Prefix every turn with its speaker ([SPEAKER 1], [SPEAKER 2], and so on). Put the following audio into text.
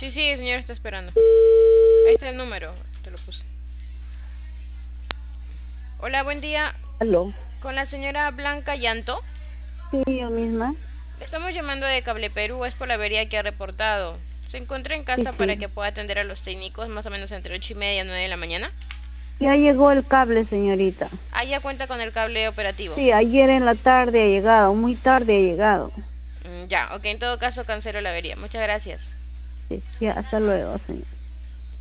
[SPEAKER 1] Sí, señor, está esperando. Ahí está el número, te lo puse. Hola, buen día.
[SPEAKER 2] Aló,
[SPEAKER 1] Con la señora Blanca Llanto.
[SPEAKER 2] sí, yo misma.
[SPEAKER 1] Le estamos llamando de Cable Perú, es por la avería que ha reportado. Se encuentra en
[SPEAKER 2] Sí,
[SPEAKER 1] casa para
[SPEAKER 2] sí.
[SPEAKER 1] que pueda atender a los técnicos más o menos entre 8:30 y 9 de la mañana.
[SPEAKER 2] Ya llegó el cable, señorita.
[SPEAKER 1] Ah, ya cuenta con el cable operativo.
[SPEAKER 2] Sí, ayer en la tarde ha llegado, muy tarde ha llegado.
[SPEAKER 1] Ya, ok, en todo caso cancelo la avería. Muchas gracias.
[SPEAKER 2] Sí, ya, hasta luego, señor.